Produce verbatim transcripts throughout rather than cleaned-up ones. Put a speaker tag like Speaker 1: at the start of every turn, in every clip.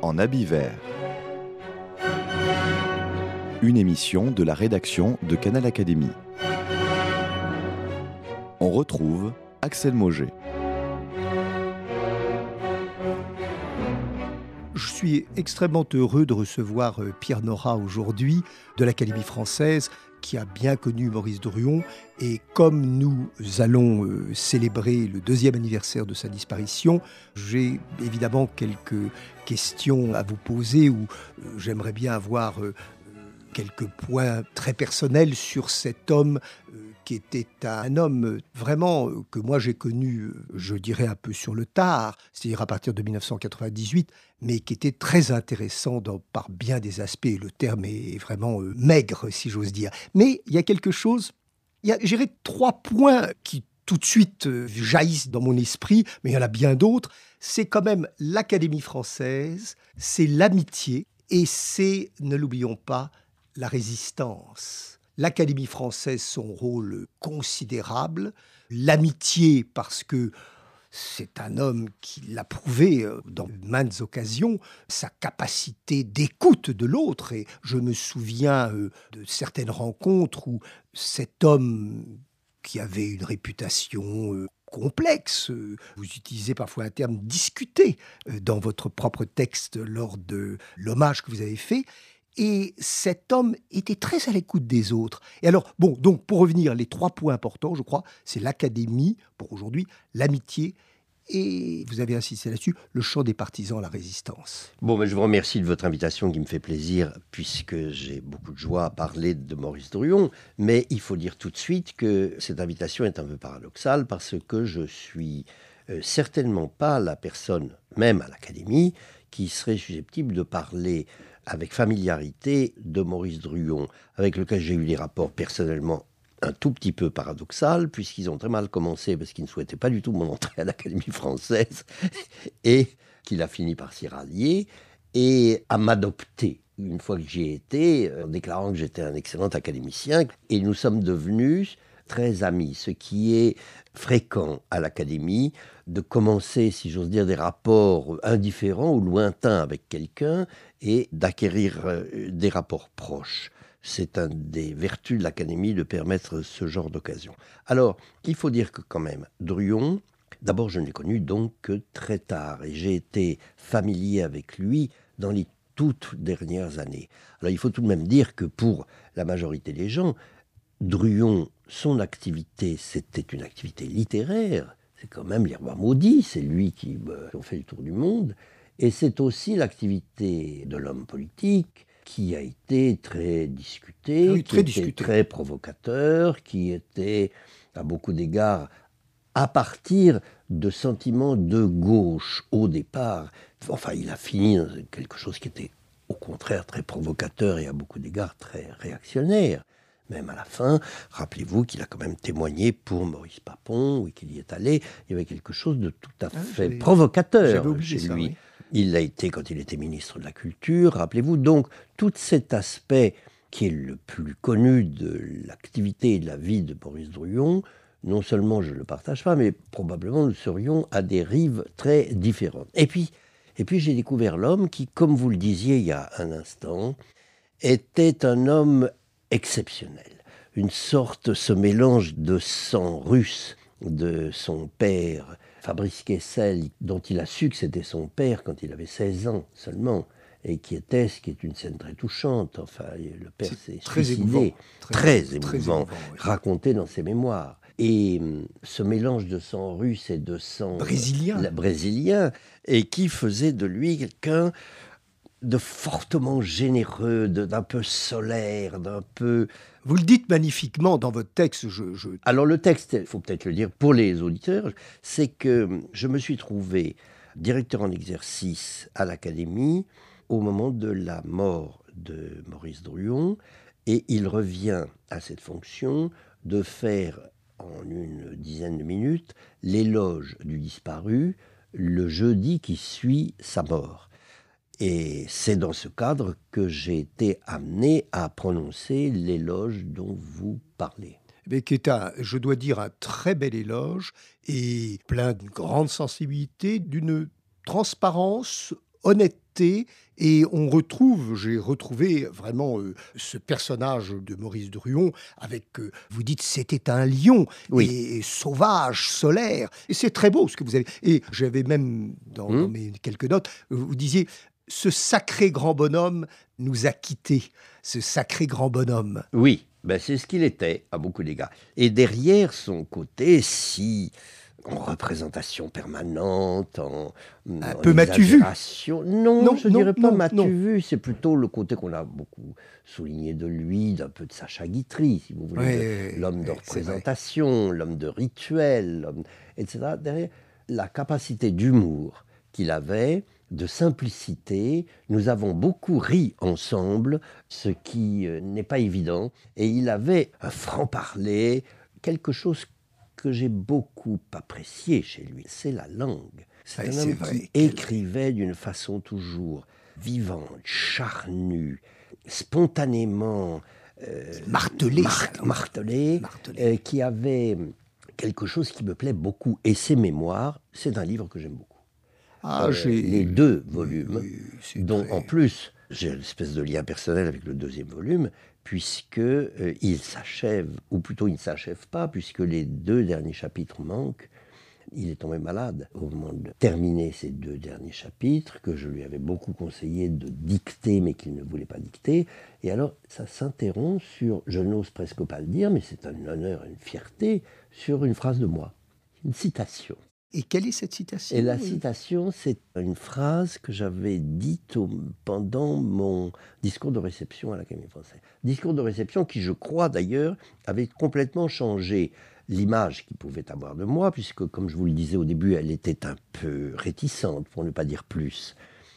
Speaker 1: en habit vert. Une émission de la rédaction de Canal Académie. On retrouve Axel Mauger.
Speaker 2: Je suis extrêmement heureux de recevoir Pierre Nora aujourd'hui de l'Académie française, qui a bien connu Maurice Druon. Et comme nous allons euh, célébrer le deuxième anniversaire de sa disparition, j'ai évidemment quelques questions à vous poser où euh, j'aimerais bien avoir euh, quelques points très personnels sur cet homme euh, qui était un homme euh, vraiment euh, que moi j'ai connu, euh, je dirais un peu sur le tard, c'est-à-dire à partir de dix-neuf cent quatre-vingt-dix-huit, mais qui était très intéressant dans, par bien des aspects. Le terme est vraiment euh, maigre, si j'ose dire. Mais il y a quelque chose, il y a, je dirais, trois points qui tout de suite euh, jaillissent dans mon esprit, mais il y en a bien d'autres. C'est quand même l'Académie française, c'est l'amitié, et c'est, ne l'oublions pas, la résistance. L'Académie française, son rôle considérable. L'amitié, parce que c'est un homme qui l'a prouvé dans maintes occasions, sa capacité d'écoute de l'autre. Et je me souviens de certaines rencontres où cet homme qui avait une réputation complexe, vous utilisez parfois un terme discuté dans votre propre texte lors de l'hommage que vous avez fait, et cet homme était très à l'écoute des autres. Et alors, bon, donc pour revenir, les trois points importants, je crois, c'est l'Académie, pour aujourd'hui, l'amitié, et vous avez insisté là-dessus, le chant des partisans, la résistance.
Speaker 3: Bon, ben, je vous remercie de votre invitation qui me fait plaisir, puisque j'ai beaucoup de joie à parler de Maurice Druon. Mais il faut dire tout de suite que cette invitation est un peu paradoxale, parce que je suis euh, certainement pas la personne, même à l'Académie, qui serait susceptible de parler avec familiarité de Maurice Druon, avec lequel j'ai eu des rapports personnellement un tout petit peu paradoxal, puisqu'ils ont très mal commencé, parce qu'ils ne souhaitaient pas du tout mon entrée à l'Académie française, et qu'il a fini par s'y rallier, et à m'adopter une fois que j'y ai été, en déclarant que j'étais un excellent académicien, et nous sommes devenus très amis, ce qui est fréquent à l'Académie, de commencer, si j'ose dire, des rapports indifférents ou lointains avec quelqu'un, et d'acquérir des rapports proches. C'est un des vertus de l'Académie de permettre ce genre d'occasion. Alors, il faut dire que quand même, Druon, d'abord je ne l'ai connu donc que très tard, et j'ai été familier avec lui dans les toutes dernières années. Alors il faut tout de même dire que pour la majorité des gens, Druon, son activité, c'était une activité littéraire. C'est quand même Les Rois Maudits, c'est lui qui euh, a fait le tour du monde. Et c'est aussi l'activité de l'homme politique qui a été très discutée,
Speaker 2: oui,
Speaker 3: qui
Speaker 2: très
Speaker 3: était
Speaker 2: discuté.
Speaker 3: très provocateur, qui était à beaucoup d'égards à partir de sentiments de gauche au départ. Enfin, il a fini dans quelque chose qui était au contraire très provocateur et à beaucoup d'égards très réactionnaire. Même à la fin, rappelez-vous qu'il a quand même témoigné pour Maurice Papon, oui, qu'il y est allé. Il y avait quelque chose de tout à fait
Speaker 2: ah,
Speaker 3: provocateur chez
Speaker 2: ça,
Speaker 3: lui.
Speaker 2: Oui.
Speaker 3: Il l'a été quand il était ministre de la Culture, rappelez-vous. Donc, tout cet aspect qui est le plus connu de l'activité et de la vie de Maurice Druon, non seulement je ne le partage pas, mais probablement nous serions à des rives très différentes. Et puis, et puis j'ai découvert l'homme qui, comme vous le disiez il y a un instant, était un homme exceptionnel. Une sorte, ce mélange de sang russe de son père, Fabrice Kessel, dont il a su que c'était son père quand il avait seize ans seulement, et qui était, ce qui est une scène très touchante, enfin, le père
Speaker 2: C'est
Speaker 3: s'est
Speaker 2: très
Speaker 3: suicidé,
Speaker 2: émouvant. Très,
Speaker 3: très,
Speaker 2: très
Speaker 3: émouvant,
Speaker 2: émouvant, oui.
Speaker 3: raconté dans ses mémoires. Et ce mélange de sang russe et de sang
Speaker 2: Brésilien.
Speaker 3: euh, brésilien, et qui faisait de lui quelqu'un de fortement généreux, de, d'un peu solaire, d'un peu...
Speaker 2: Vous le dites magnifiquement dans votre texte. Je, je...
Speaker 3: Alors le texte, il faut peut-être le dire pour les auditeurs, c'est que je me suis trouvé directeur en exercice à l'Académie au moment de la mort de Maurice Druon, et il revient à cette fonction de faire en une dizaine de minutes l'éloge du disparu le jeudi qui suit sa mort. Et c'est dans ce cadre que j'ai été amené à prononcer l'éloge dont vous parlez.
Speaker 2: Mais qui est, un, je dois dire, un très bel éloge et plein d'une grande sensibilité, d'une transparence, honnêteté légèreté. Et on retrouve, j'ai retrouvé vraiment euh, ce personnage de Maurice Druon avec, euh, vous dites, c'était un lion,
Speaker 3: Oui.
Speaker 2: et, et sauvage, solaire. Et c'est très beau ce que vous avez. Et j'avais même, dans,
Speaker 3: Mmh.
Speaker 2: dans mes quelques notes, vous disiez, ce sacré grand bonhomme nous a quittés, ce sacré grand bonhomme.
Speaker 3: Oui, ben c'est ce qu'il était à beaucoup d'égards. Et derrière son côté si... en représentation permanente, en,
Speaker 2: Un
Speaker 3: en
Speaker 2: peu m'as-tu vu?
Speaker 3: exagération. Non,
Speaker 2: Non,
Speaker 3: je
Speaker 2: non,
Speaker 3: dirais pas
Speaker 2: non,
Speaker 3: m'as-tu
Speaker 2: non.
Speaker 3: vu, c'est plutôt le côté qu'on a beaucoup souligné de lui, d'un peu de Sacha Guitry, si vous voulez,
Speaker 2: Ouais,
Speaker 3: de
Speaker 2: ouais,
Speaker 3: l'homme de
Speaker 2: ouais, c'est vrai.
Speaker 3: représentation, l'homme de rituel, l'homme- et cetera. Derrière la capacité d'humour qu'il avait, de simplicité, nous avons beaucoup ri ensemble, ce qui euh, n'est pas évident, et il avait un franc-parler, quelque chose que j'ai beaucoup apprécié chez lui, c'est la langue. C'est
Speaker 2: Ouais,
Speaker 3: un
Speaker 2: c'est
Speaker 3: homme
Speaker 2: vrai,
Speaker 3: qui
Speaker 2: quel-
Speaker 3: écrivait d'une façon toujours vivante, charnue, spontanément euh,
Speaker 2: Martelé,
Speaker 3: mar-
Speaker 2: ça, non
Speaker 3: martelé,
Speaker 2: Martelé.
Speaker 3: euh, qui avait quelque chose qui me plaît beaucoup. Et ses mémoires, c'est un livre que j'aime beaucoup.
Speaker 2: Ah,
Speaker 3: Euh,
Speaker 2: j'ai...
Speaker 3: les deux
Speaker 2: oui,
Speaker 3: volumes,
Speaker 2: oui, c'est
Speaker 3: dont
Speaker 2: très-
Speaker 3: en plus j'ai une espèce de lien personnel avec le deuxième volume, puisque euh, il s'achève, ou plutôt il ne s'achève pas, puisque les deux derniers chapitres manquent. Il est tombé malade au moment de terminer ces deux derniers chapitres, que je lui avais beaucoup conseillé de dicter, mais qu'il ne voulait pas dicter. Et alors, ça s'interrompt sur, je n'ose presque pas le dire, mais c'est un honneur, une fierté, sur une phrase de moi, une citation.
Speaker 2: Et quelle est cette citation?
Speaker 3: Et la
Speaker 2: euh
Speaker 3: citation, c'est une phrase que j'avais dite au- pendant mon discours de réception à l'Académie française. Discours de réception qui, je crois d'ailleurs, avait complètement changé l'image qu'il pouvait avoir de moi, puisque, comme je vous le disais au début, elle était un peu réticente, pour ne pas dire plus.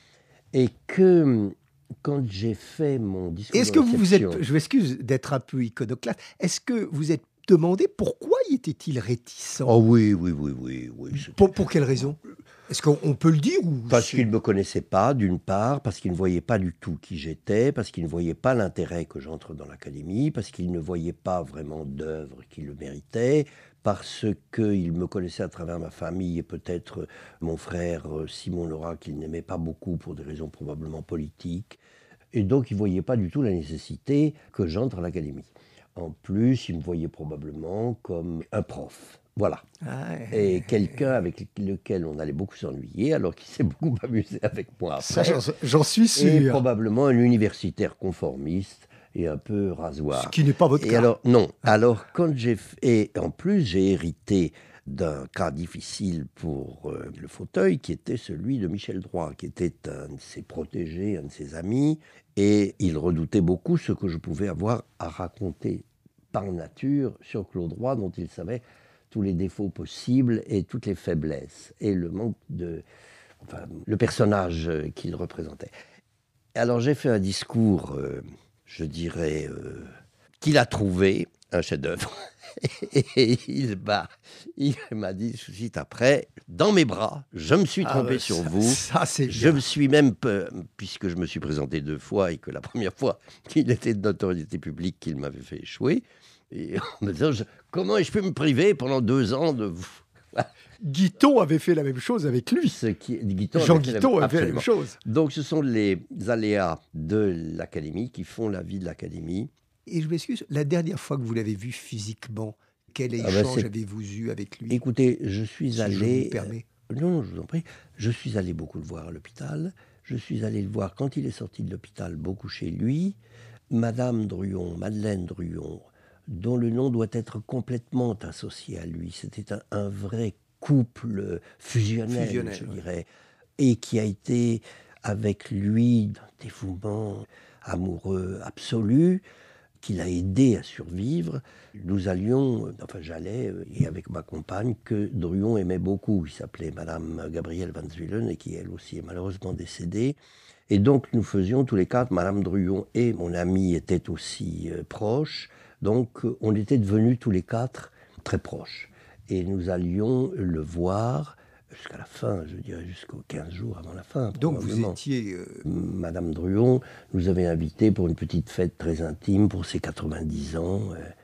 Speaker 3: Et que, quand j'ai fait mon discours
Speaker 2: Est-ce
Speaker 3: de
Speaker 2: que vous vous
Speaker 3: réception...
Speaker 2: êtes, je m'excuse d'être un peu iconoclaste, est-ce que vous êtes demandé pourquoi y était-il réticent?
Speaker 3: Oh oui, oui, oui, oui. oui c'était-
Speaker 2: pour, pour quelle raison? Est-ce qu'on on peut le dire ou
Speaker 3: Parce
Speaker 2: c'est-
Speaker 3: qu'il ne me connaissait pas, d'une part, parce qu'il ne voyait pas du tout qui j'étais, parce qu'il ne voyait pas l'intérêt que j'entre dans l'académie, parce qu'il ne voyait pas vraiment d'œuvre qui le méritait, parce qu'il me connaissait à travers ma famille et peut-être mon frère euh, Simon Laura, qu'il n'aimait pas beaucoup pour des raisons probablement politiques. Et donc, il ne voyait pas du tout la nécessité que j'entre à l'académie. En plus, il me voyait probablement comme un prof. Voilà.
Speaker 2: Ah,
Speaker 3: Et quelqu'un avec lequel on allait beaucoup s'ennuyer, alors qu'il s'est beaucoup amusé avec moi
Speaker 2: ça,
Speaker 3: après.
Speaker 2: j'en- j'en suis
Speaker 3: Et
Speaker 2: sûr.
Speaker 3: probablement un universitaire conformiste et un peu rasoir.
Speaker 2: Ce qui n'est pas votre
Speaker 3: Et
Speaker 2: cas.
Speaker 3: alors, non. Alors, quand j'ai... f- Et en plus, j'ai hérité d'un cas difficile pour euh, le fauteuil, qui était celui de Michel Droit, qui était un de ses protégés, un de ses amis, et il redoutait beaucoup ce que je pouvais avoir à raconter par nature sur Claude Droit, dont il savait tous les défauts possibles et toutes les faiblesses, et le manque de... Enfin, le personnage qu'il représentait. Alors j'ai fait un discours, euh, je dirais, euh, qu'il a trouvé un chef-d'œuvre. Et il m'a, il m'a dit tout de suite après, dans mes bras, je me suis
Speaker 2: Ah,
Speaker 3: trompé
Speaker 2: bah,
Speaker 3: sur
Speaker 2: ça-
Speaker 3: vous.
Speaker 2: Ça, c'est
Speaker 3: Je
Speaker 2: bien.
Speaker 3: me suis même, peu- puisque je me suis présenté deux fois et que la première fois, il était de notoriété publique qu'il m'avait fait échouer, et en me disant, je- comment ai-je pu me priver pendant deux ans de vous?
Speaker 2: Guiton avait fait la même chose avec lui.
Speaker 3: Ce qui, Guiton
Speaker 2: Jean
Speaker 3: avait fait la-
Speaker 2: Guiton avait fait la même
Speaker 3: absolument.
Speaker 2: chose.
Speaker 3: Donc ce sont les aléas de l'académie qui font la vie de l'académie.
Speaker 2: Et je m'excuse, la dernière fois que vous l'avez vu physiquement, quel
Speaker 3: bah,
Speaker 2: échange
Speaker 3: c'est-
Speaker 2: avez-vous eu avec lui?
Speaker 3: Écoutez, je suis
Speaker 2: Si je
Speaker 3: allé...
Speaker 2: me permets.
Speaker 3: Non, non, je vous en prie. Je suis allé beaucoup le voir à l'hôpital. Je suis allé le voir quand il est sorti de l'hôpital, beaucoup chez lui. Madame Druon, Madeleine Druon, dont le nom doit être complètement associé à lui. C'était un, un vrai couple fusionnel,
Speaker 2: Fusionnel,
Speaker 3: je
Speaker 2: ouais.
Speaker 3: dirais, et qui a été avec lui d'un dévouement amoureux absolu, qui l'a aidé à survivre. Nous allions, euh, enfin j'allais, euh, et avec ma compagne, que Druon aimait beaucoup, qui s'appelait Madame Gabrielle Van Zwielen, et qui elle aussi est malheureusement décédée. Et donc nous faisions tous les quatre, Madame Druon et mon ami étaient aussi euh, proches, donc euh, on était devenus tous les quatre très proches. Et nous allions le voir jusqu'à la fin, je dirais jusqu'aux quinze jours avant la fin.
Speaker 2: Donc vous
Speaker 3: probablement.
Speaker 2: étiez... euh,
Speaker 3: Madame Druon nous avait invités pour une petite fête très intime pour ses quatre-vingt-dix ans. euh,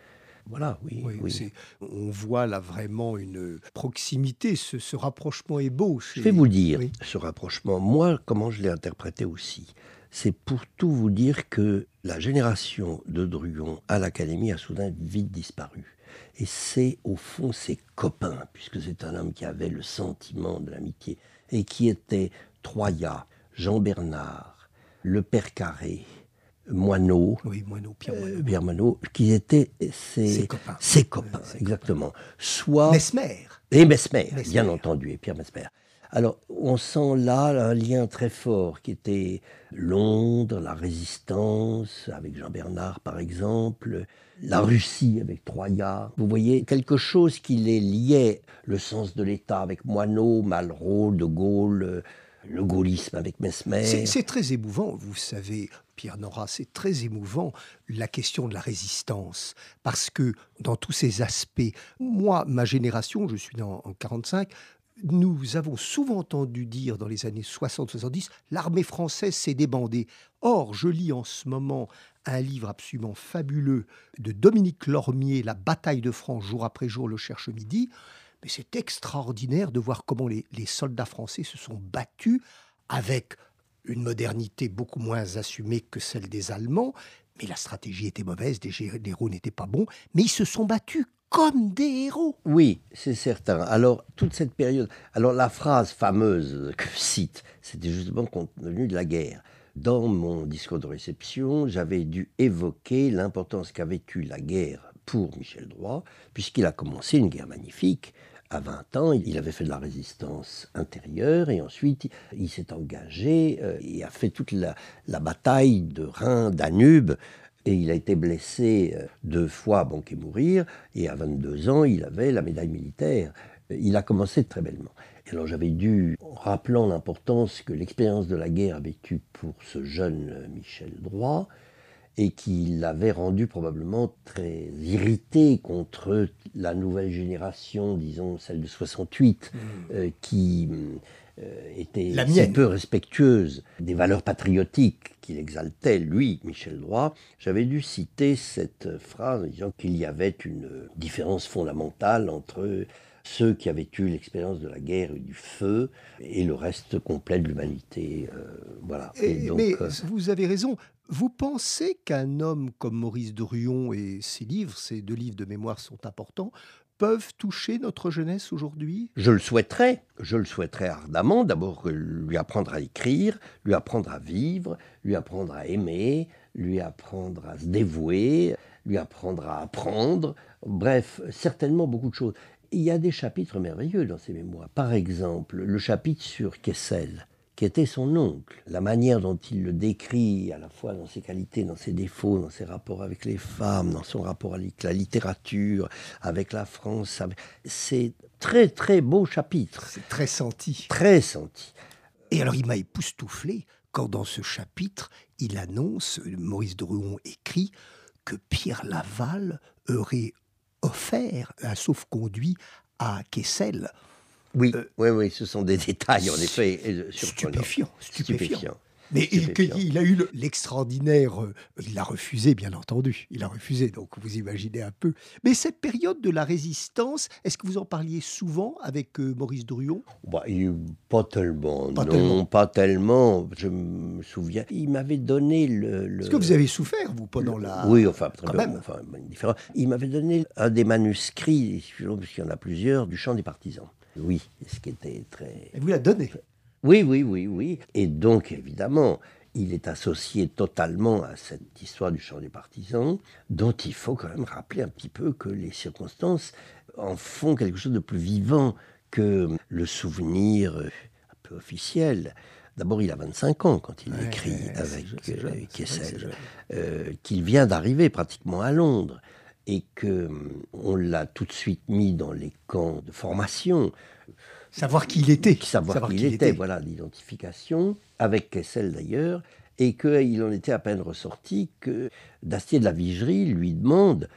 Speaker 3: Voilà, oui.
Speaker 2: Oui,
Speaker 3: oui.
Speaker 2: c'est- on voit là vraiment une proximité, ce, ce rapprochement est beau.
Speaker 3: Je
Speaker 2: chez-
Speaker 3: vais vous dire,
Speaker 2: Oui.
Speaker 3: ce rapprochement, moi, comment je l'ai interprété aussi. C'est pour tout vous dire que la génération de Druon à l'Académie a soudain vite disparu. Et c'est au fond ses copains, puisque c'est un homme qui avait le sentiment de l'amitié, et qui étaient Troyat, Jean Bernard, le Père Carré, Moineau,
Speaker 2: Oui, Moineau, Pierre
Speaker 3: euh,
Speaker 2: Moineau.
Speaker 3: Pierre Moineau, qui étaient ses,
Speaker 2: Ses copains.
Speaker 3: ses copains,
Speaker 2: Ouais, ses
Speaker 3: exactement. Soit
Speaker 2: Mesmer.
Speaker 3: et Mesmer,
Speaker 2: Mesmer.
Speaker 3: bien entendu, et Pierre Mesmer. Alors, on sent là un lien très fort qui était Londres, la résistance, avec Jean Bernard par exemple, la Russie avec Troyat. Vous voyez, quelque chose qui les liait, le sens de l'État avec Moineau, Malraux, De Gaulle, euh, le gaullisme avec Mesmer.
Speaker 2: C'est c'est très émouvant, vous savez, Pierre Nora, c'est très émouvant, la question de la résistance. Parce que dans tous ces aspects, moi, ma génération, je suis né en en quarante-cinq, nous avons souvent entendu dire dans les années soixante soixante-dix, l'armée française s'est débandée. Or, je lis en ce moment un livre absolument fabuleux de Dominique Lormier, La bataille de France, jour après jour, le cherche midi. Mais c'est extraordinaire de voir comment les, les soldats français se sont battus avec une modernité beaucoup moins assumée que celle des Allemands. Mais la stratégie était mauvaise, les gé- les héros n'étaient pas bons, mais ils se sont battus comme des héros.
Speaker 3: Oui, c'est certain. Alors, toute cette période... Alors, la phrase fameuse que je cite, c'était justement compte tenu de la guerre. Dans mon discours de réception, j'avais dû évoquer l'importance qu'avait eue la guerre pour Michel Droit, puisqu'il a commencé une guerre magnifique. À vingt ans, il avait fait de la résistance intérieure et ensuite il s'est engagé euh, et a fait toute la, la bataille de Rhin-Danube. Et il a été blessé euh, deux fois à banquet mourir. Et à vingt-deux ans, il avait la médaille militaire. Il a commencé très bellement. Et alors j'avais dû, en rappelant l'importance que l'expérience de la guerre avait eue pour ce jeune Michel Droit, et qui l'avait rendu probablement très irrité contre la nouvelle génération, disons celle de soixante-huit, mmh. euh, qui euh, était
Speaker 2: La
Speaker 3: si
Speaker 2: mienne.
Speaker 3: peu respectueuse des valeurs patriotiques qu'il exaltait, lui, Michel Droit. J'avais dû citer cette phrase en disant qu'il y avait une différence fondamentale entre ceux qui avaient eu l'expérience de la guerre et du feu et le reste complet de l'humanité. Euh, voilà.
Speaker 2: Et,
Speaker 3: et donc,
Speaker 2: mais
Speaker 3: euh,
Speaker 2: vous avez raison. Vous pensez qu'un homme comme Maurice de Ruon et ses livres, ces deux livres de mémoire sont importants, peuvent toucher notre jeunesse aujourd'hui ?
Speaker 3: Je le souhaiterais, je le souhaiterais ardemment. D'abord, lui apprendre à écrire, lui apprendre à vivre, lui apprendre à aimer, lui apprendre à se dévouer, lui apprendre à apprendre. Bref, certainement beaucoup de choses. Il y a des chapitres merveilleux dans ses mémoires. Par exemple, le chapitre sur Kessel, qui était son oncle. La manière dont il le décrit, à la fois dans ses qualités, dans ses défauts, dans ses rapports avec les femmes, dans son rapport avec la littérature, avec la France, avec... c'est très très beau chapitre.
Speaker 2: C'est très senti.
Speaker 3: Très senti.
Speaker 2: Et alors il m'a époustouflé quand dans ce chapitre, il annonce, Maurice de Ruon écrit, que Pierre Laval aurait offert un sauf-conduit à Kessel.
Speaker 3: Oui,
Speaker 2: Euh,
Speaker 3: oui, oui, ce sont des détails, en effet, euh, surprenants.
Speaker 2: Stupéfiant, stupéfiant.
Speaker 3: Stupéfiant.
Speaker 2: Mais il,
Speaker 3: Stupéfiant.
Speaker 2: il a eu le- l'extraordinaire... euh, il l'a refusé, bien entendu. Il a refusé, donc vous imaginez un peu. Mais cette période de la résistance, est-ce que vous en parliez souvent avec euh, Maurice de Ruon ?
Speaker 3: Bah, il- pas tellement,
Speaker 2: Pas
Speaker 3: non,
Speaker 2: tellement.
Speaker 3: pas tellement. Je me souviens, il m'avait donné le... le...
Speaker 2: Est-ce que vous avez souffert, vous, pendant la...
Speaker 3: Oui, enfin, très
Speaker 2: Quand
Speaker 3: bien,
Speaker 2: même.
Speaker 3: enfin, différent. Il m'avait donné un des manuscrits, puisqu'il y en a plusieurs, du Chant des partisans. Oui, ce qui était très...
Speaker 2: Et vous l'a donné.
Speaker 3: Oui, oui, oui, oui. Et donc, évidemment, il est associé totalement à cette histoire du Chant des partisans, dont il faut quand même rappeler un petit peu que les circonstances en font quelque chose de plus vivant que le souvenir euh, un peu officiel. D'abord, il a vingt-cinq ans quand il
Speaker 2: Ouais,
Speaker 3: écrit
Speaker 2: ouais,
Speaker 3: avec
Speaker 2: c'est jeune, c'est
Speaker 3: euh,
Speaker 2: jeune, c'est vrai que c'est
Speaker 3: Kessel,
Speaker 2: jeune.
Speaker 3: euh, qu'il vient d'arriver pratiquement à Londres et qu'on l'a tout de suite mis dans les camps de formation.
Speaker 2: Savoir qui il était.
Speaker 3: Savoir, qui il était, voilà, l'identification, avec Kessel d'ailleurs, et qu'il en était à peine ressorti que Dastier de la Vigerie lui demande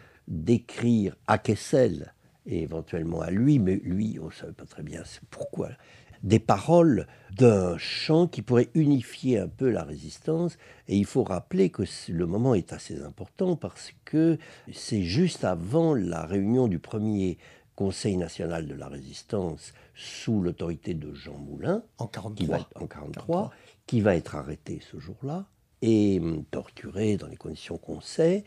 Speaker 3: d'écrire à Kessel, et éventuellement à lui, mais lui, on ne savait pas très bien pourquoi, des paroles d'un chant qui pourrait unifier un peu la résistance. Et il faut rappeler que le moment est assez important parce que c'est juste avant la réunion du premier Conseil national de la résistance sous l'autorité de Jean Moulin,
Speaker 2: en quarante-trois,
Speaker 3: qui va être, en quarante-trois, qui va être arrêté ce jour-là et torturé dans les conditions qu'on sait.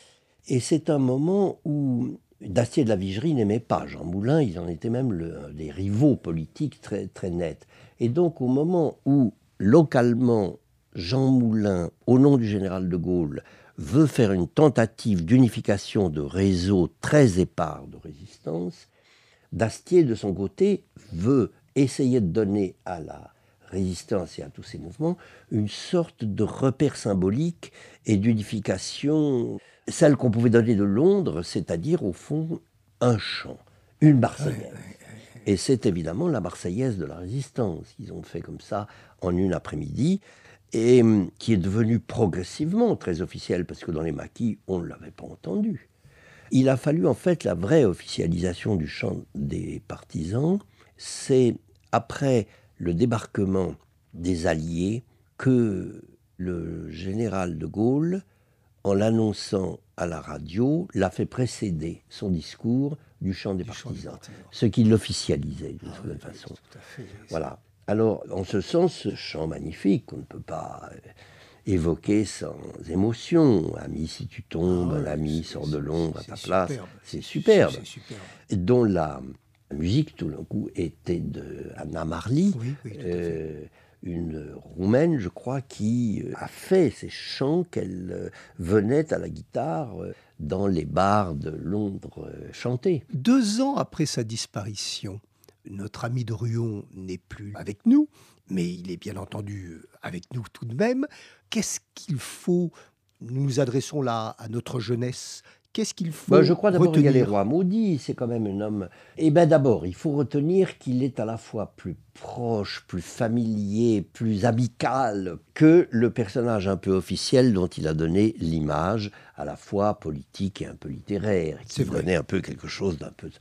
Speaker 3: Et c'est un moment où Dastier de la Vigerie n'aimait pas Jean Moulin, ils en étaient même le, des rivaux politiques très, très nets. Et donc au moment où, localement, Jean Moulin, au nom du général de Gaulle, veut faire une tentative d'unification de réseaux très épars de résistance, Dastier, de son côté, veut essayer de donner à la résistance et à tous ces mouvements une sorte de repère symbolique et d'unification, celle qu'on pouvait donner de Londres, c'est-à-dire, au fond, un chant, une Marseillaise. Et c'est évidemment la Marseillaise de la résistance qu'ils ont fait comme ça en une après-midi, et qui est devenue progressivement très officielle, parce que dans les maquis, on ne l'avait pas entendue. Il a fallu en fait la vraie officialisation du chant des partisans, c'est après le débarquement des Alliés que le général de Gaulle, en l'annonçant à la radio, l'a fait précéder son discours du chant des, du partisans, chant des partisans, ce qui l'officialisait d'une ah, certaine oui, façon. Tout à fait, oui, voilà. Alors, en ce sens, ce chant magnifique, qu'on ne peut pas évoquer sans émotion. Ami, si tu tombes, ah, un ami sort de l'ombre à ta place. Superbe. C'est superbe. C'est, c'est superbe. Dont la musique, tout d'un coup, était de Anna Marly, oui, oui, euh, une Roumaine, je crois, qui a fait ces chants qu'elle venait à la guitare dans les bars de Londres chanter.
Speaker 2: Deux ans après sa disparition, notre ami de Ruon n'est plus avec nous, mais il est bien entendu avec nous tout de même. Qu'est-ce qu'il faut, nous nous adressons là à notre jeunesse, qu'est-ce qu'il faut
Speaker 3: ben, Je crois d'abord
Speaker 2: retenir?
Speaker 3: Il y a les rois maudits, c'est quand même un homme... Eh bien d'abord, il faut retenir qu'il est à la fois plus proche, plus familier, plus amical que le personnage un peu officiel dont il a donné l'image, à la fois politique et un peu littéraire, qui donnait un peu quelque chose d'un peu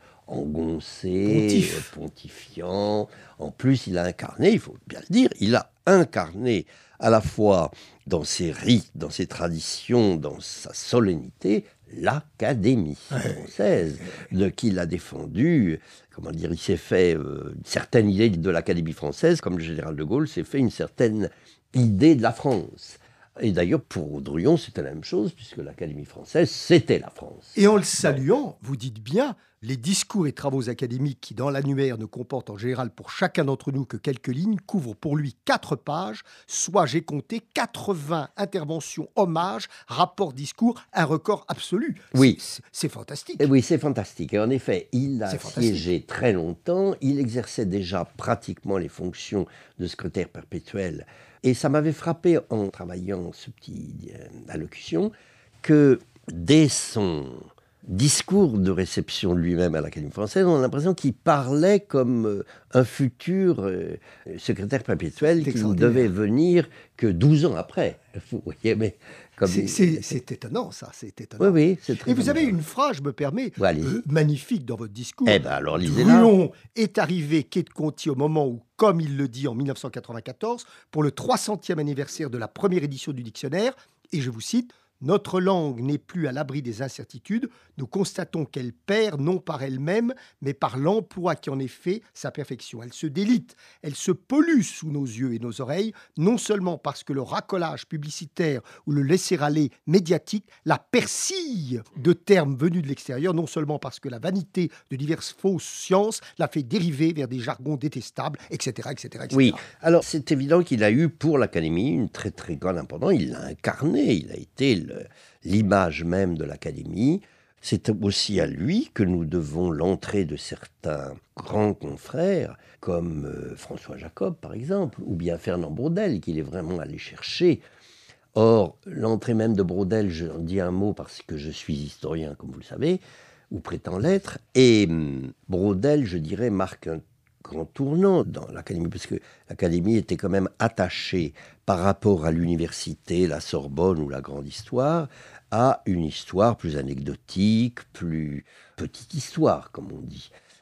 Speaker 3: engoncé,
Speaker 2: Pontif.
Speaker 3: pontifiant. En plus, il a incarné, il faut bien le dire, il a incarné à la fois dans ses rites, dans ses traditions, dans sa solennité, l'Académie française, de qui il a défendu, comment dire, il s'est fait euh, une certaine idée de l'Académie française, comme le général de Gaulle s'est fait une certaine idée de la France. Et d'ailleurs, pour Drouillon, c'était la même chose, puisque l'Académie française, c'était la France.
Speaker 2: Et en le saluant, vous dites bien, les discours et travaux académiques qui, dans l'annuaire, ne comportent en général pour chacun d'entre nous que quelques lignes, couvrent pour lui quatre pages, soit, j'ai compté, quatre-vingts interventions, hommages, rapports, discours, un record absolu.
Speaker 3: Oui.
Speaker 2: C'est, c'est fantastique.
Speaker 3: Et oui, c'est fantastique. Et en effet, il a siégé très longtemps, il exerçait déjà pratiquement les fonctions de secrétaire perpétuel. Et ça m'avait frappé en travaillant ce petit euh, allocution que dès son discours de réception de lui-même à l'Académie française, on a l'impression qu'il parlait comme euh, un futur euh, secrétaire perpétuel qui ne devait venir que douze ans après. Vous voyez, mais comme
Speaker 2: c'est,
Speaker 3: il...
Speaker 2: c'est, c'est étonnant, ça. C'est étonnant.
Speaker 3: Oui, oui, c'est très
Speaker 2: Et vous
Speaker 3: étonnant.
Speaker 2: avez une phrase, je me permets,
Speaker 3: ouais,
Speaker 2: euh, magnifique dans votre discours.
Speaker 3: Eh bien, alors, lisez-la.
Speaker 2: Drouillon est arrivé quai de Conty au moment où, comme il le dit en dix-neuf cent quatre-vingt-quatorze, pour le trois centième anniversaire de la première édition du dictionnaire, et je vous cite, « Notre langue n'est plus à l'abri des incertitudes. Nous constatons qu'elle perd non par elle-même, mais par l'emploi qui en est fait sa perfection. Elle se délite, elle se pollue sous nos yeux et nos oreilles, non seulement parce que le racolage publicitaire ou le laisser-aller médiatique la persille de termes venus de l'extérieur, non seulement parce que la vanité de diverses fausses sciences la fait dériver vers des jargons détestables, et cetera, et cetera, et cetera.
Speaker 3: Oui, alors c'est évident qu'il a eu pour l'Académie une très très grande importance. Il l'a incarné, il a été le, l'image même de l'Académie. C'est aussi à lui que nous devons l'entrée de certains grands confrères, comme euh, François Jacob, par exemple, ou bien Fernand Braudel, qu'il est vraiment allé chercher. Or, l'entrée même de Braudel, j'en dis un mot parce que je suis historien, comme vous le savez, ou prétends l'être, et hum, Braudel, je dirais, marque un grand tournant dans l'Académie, parce que l'Académie était quand même attachée par rapport à l'université, la Sorbonne ou la Grande Histoire, à une histoire plus anecdotique, plus petite histoire, comme on dit.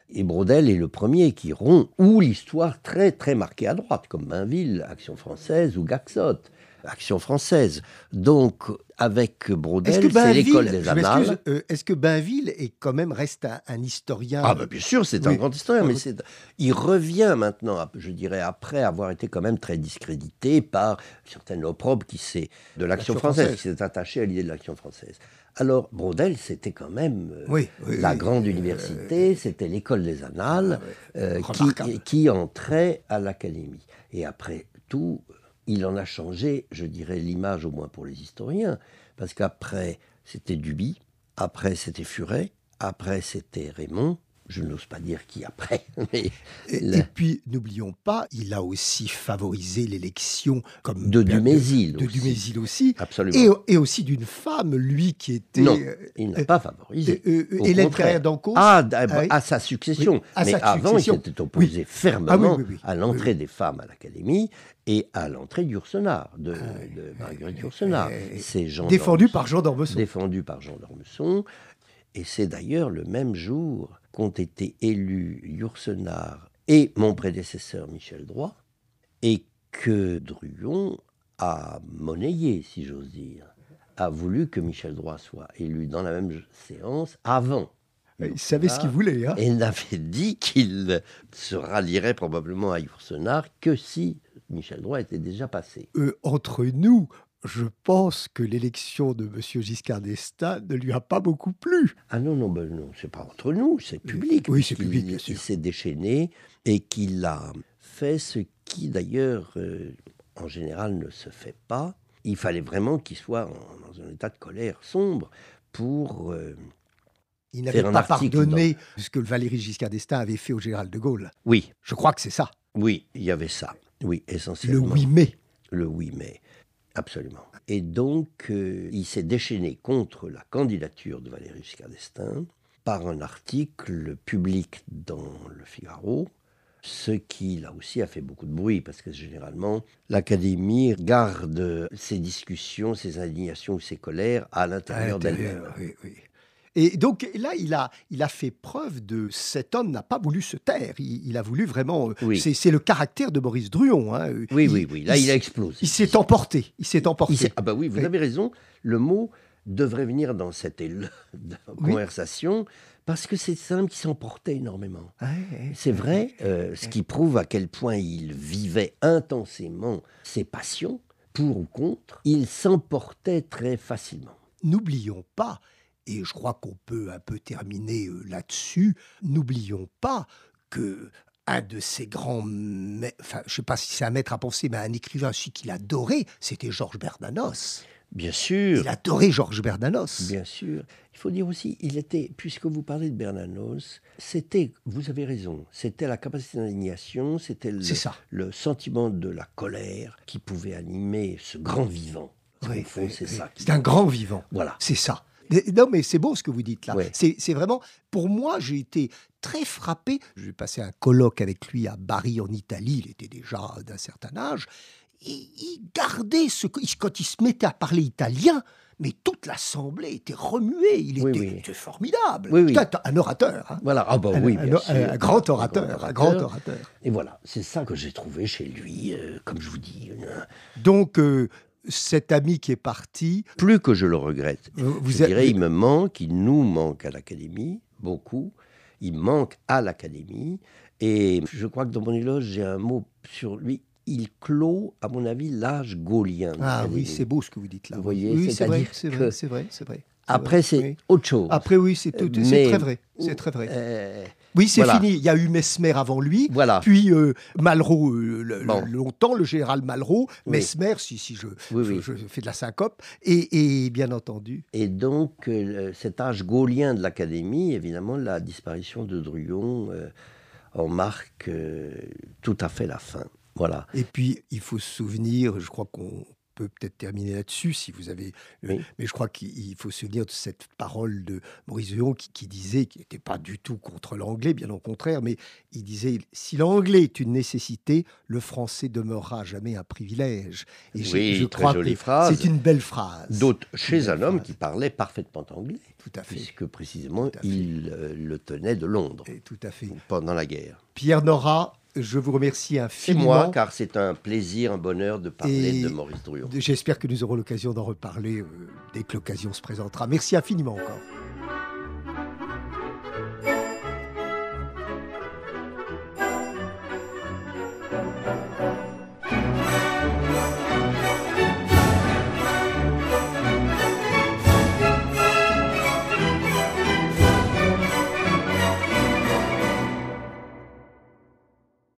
Speaker 3: Et Braudel est le premier qui rompt, ou l'histoire très très marquée à droite, comme Bainville, Action française ou Gaxot, Action française. Donc, avec Braudel, c'est l'école des annales.
Speaker 2: Euh, est-ce que Bainville est quand même reste un, un historien?
Speaker 3: Ah ben bien sûr, c'est oui. un grand historien, mais c'est, il revient maintenant, je dirais, après avoir été quand même très discrédité par certaines opprobes qui s'est, de l'Action française, française, qui s'est attachée à l'idée de l'Action française. Alors, Braudel, c'était quand même euh, oui, oui, la oui, grande oui, université, euh, c'était l'école des annales, ah, euh, qui, qui entrait à l'Académie. Et après tout, il en a changé, je dirais, l'image, au moins pour les historiens, parce qu'après, c'était Duby, après, c'était Furet, après, c'était Raymond. Je n'ose pas dire qui après. Mais
Speaker 2: et, la... et puis, n'oublions pas, il a aussi favorisé l'élection comme
Speaker 3: de Dumézil
Speaker 2: de, de
Speaker 3: aussi.
Speaker 2: Dumézil aussi.
Speaker 3: Absolument.
Speaker 2: Et, et aussi d'une femme, lui, qui était...
Speaker 3: Non, il n'a euh, pas favorisé.
Speaker 2: Euh, euh, Hélène Carrère-Dancos.
Speaker 3: Ah, à, à sa succession. Oui, à Mais sa avant, succession. il s'était opposé oui. fermement ah, oui, oui, oui. à l'entrée oui, oui. des femmes à l'Académie et à l'entrée d'Yourcenar, de, ah, de Marguerite Yourcenar.
Speaker 2: Euh,
Speaker 3: C'est Jean
Speaker 2: défendu par Jean d'Ormesson.
Speaker 3: Défendu par Jean d'Ormesson. Et c'est d'ailleurs le même jour qu'ont été élus Yourcenar et mon prédécesseur Michel Droit, et que Druon a monnayé, si j'ose dire, a voulu que Michel Droit soit élu dans la même séance avant.
Speaker 2: Il savait ce qu'il voulait. Hein.
Speaker 3: Et il n'avait dit qu'il se rallierait probablement à Yourcenar que si Michel Droit était déjà passé.
Speaker 2: Euh, entre nous, je pense que l'élection de M. Giscard d'Estaing ne lui a pas beaucoup plu.
Speaker 3: Ah non, non, ben non, c'est pas entre nous, c'est public.
Speaker 2: Oui, c'est public, bien sûr.
Speaker 3: Il s'est déchaîné et qu'il a fait ce qui, d'ailleurs, euh, en général, ne se fait pas. Il fallait vraiment qu'il soit en, dans un état de colère sombre pour... Euh,
Speaker 2: il n'avait pas pardonné dans... ce que Valéry Giscard d'Estaing avait fait au général de Gaulle.
Speaker 3: Oui.
Speaker 2: Je crois que c'est ça.
Speaker 3: Oui, il y avait ça. Oui, essentiellement.
Speaker 2: Le huit mai.
Speaker 3: Le huit mai. Absolument. Et donc, euh, il s'est déchaîné contre la candidature de Valéry Giscard d'Estaing par un article public dans Le Figaro, ce qui, là aussi, a fait beaucoup de bruit, parce que généralement, l'Académie garde ses discussions, ses indignations ou ses colères à l'intérieur, à l'intérieur d'elle-même.
Speaker 2: Oui, oui. Et donc là, il a, il a fait preuve de... Cet homme n'a pas voulu se taire. Il, il a voulu vraiment... Oui. C'est, c'est le caractère de Maurice Druon. Hein.
Speaker 3: Oui,
Speaker 2: il,
Speaker 3: oui, oui. Là, il, il a explosé.
Speaker 2: Il s'est emporté. Il s'est emporté. Il s'est...
Speaker 3: Ah bah oui, vous oui. avez raison. Le mot devrait venir dans cette él... oui. conversation, parce que c'est simple qui s'emportait énormément. Ah, oui, c'est oui, vrai, oui, euh, oui. ce qui prouve à quel point il vivait intensément ses passions, pour ou contre. Il s'emportait très facilement.
Speaker 2: N'oublions pas... Et je crois qu'on peut un peu terminer là-dessus. N'oublions pas que un de ces grands, ma... enfin, je ne sais pas si c'est un maître à penser, mais un écrivain aussi qu'il adorait, c'était Georges Bernanos.
Speaker 3: Bien sûr.
Speaker 2: Il adorait Georges Bernanos.
Speaker 3: Bien sûr. Il faut dire aussi, il était, puisque vous parlez de Bernanos, c'était, vous avez raison, c'était la capacité d'indignation, c'était le, le sentiment de la colère qui pouvait animer ce grand vivant.
Speaker 2: Oui,
Speaker 3: fond,
Speaker 2: oui,
Speaker 3: c'est
Speaker 2: oui.
Speaker 3: ça.
Speaker 2: C'est un grand vivant.
Speaker 3: Voilà.
Speaker 2: C'est ça. Non, mais c'est beau ce que vous dites là.
Speaker 3: Ouais.
Speaker 2: C'est, c'est vraiment, pour moi, j'ai été très frappé. J'ai passé un colloque avec lui à Bari en Italie. Il était déjà d'un certain âge. Et il gardait ce quand il se mettait à parler italien. Mais toute l'assemblée était remuée. Il
Speaker 3: oui,
Speaker 2: était,
Speaker 3: oui.
Speaker 2: était formidable.
Speaker 3: Oui, oui.
Speaker 2: Peut-être un orateur. Hein.
Speaker 3: Voilà. Ah bah
Speaker 2: un,
Speaker 3: oui,
Speaker 2: un,
Speaker 3: bien
Speaker 2: un,
Speaker 3: sûr.
Speaker 2: un, un grand orateur, un grand orateur. Un grand orateur.
Speaker 3: Et voilà, c'est ça que j'ai trouvé chez lui, euh, comme je vous dis. Euh...
Speaker 2: Donc. Euh, Cet ami qui est parti...
Speaker 3: Plus que je le regrette.
Speaker 2: Vous
Speaker 3: je êtes... dirais, il me manque, il nous manque à l'Académie, beaucoup. Il manque à l'Académie. Et je crois que dans mon éloge, j'ai un mot sur lui. Il clôt, à mon avis, l'âge gaulien.
Speaker 2: Ah oui, c'est beau ce que vous dites là.
Speaker 3: Vous voyez,
Speaker 2: oui, c'est vrai, c'est
Speaker 3: que...
Speaker 2: vrai, c'est vrai, c'est vrai. C'est
Speaker 3: Après,
Speaker 2: vrai,
Speaker 3: c'est
Speaker 2: oui.
Speaker 3: autre chose.
Speaker 2: Après, oui, c'est, tout,
Speaker 3: Mais...
Speaker 2: c'est très vrai. C'est très vrai.
Speaker 3: Euh...
Speaker 2: Oui, c'est
Speaker 3: voilà.
Speaker 2: fini. Il y a eu Mesmer avant lui,
Speaker 3: voilà.
Speaker 2: puis euh, Malraux, euh, le,
Speaker 3: bon.
Speaker 2: longtemps, le général Malraux,
Speaker 3: oui.
Speaker 2: Mesmer, si, si je,
Speaker 3: oui,
Speaker 2: je,
Speaker 3: oui.
Speaker 2: je fais de la syncope, et, et bien entendu.
Speaker 3: Et donc, euh, cet âge gaulien de l'Académie, évidemment, la disparition de Druon euh, en marque euh, tout à fait la fin. Voilà.
Speaker 2: Et puis, il faut se souvenir, je crois qu'on peut peut-être terminer là-dessus, si vous avez...
Speaker 3: Oui.
Speaker 2: Mais je crois qu'il faut se souvenir de cette parole de Maurice Druon qui, qui disait, qui n'était pas du tout contre l'anglais, bien au contraire, mais il disait, si l'anglais est une nécessité, le français demeurera jamais un privilège. Et
Speaker 3: oui,
Speaker 2: je
Speaker 3: très
Speaker 2: crois
Speaker 3: jolie
Speaker 2: que
Speaker 3: phrase.
Speaker 2: c'est une belle phrase.
Speaker 3: D'autres chez un homme
Speaker 2: phrase.
Speaker 3: qui parlait parfaitement anglais.
Speaker 2: Tout à fait.
Speaker 3: Puisque précisément,
Speaker 2: Tout à fait.
Speaker 3: il euh, le tenait de Londres.
Speaker 2: Et tout à fait.
Speaker 3: Pendant la guerre.
Speaker 2: Pierre Nora, je vous remercie
Speaker 3: C'est
Speaker 2: infiniment.
Speaker 3: moi, car c'est un plaisir, un bonheur de parler
Speaker 2: Et
Speaker 3: de Maurice Druon.
Speaker 2: J'espère que nous aurons l'occasion d'en reparler euh, dès que l'occasion se présentera. Merci infiniment encore.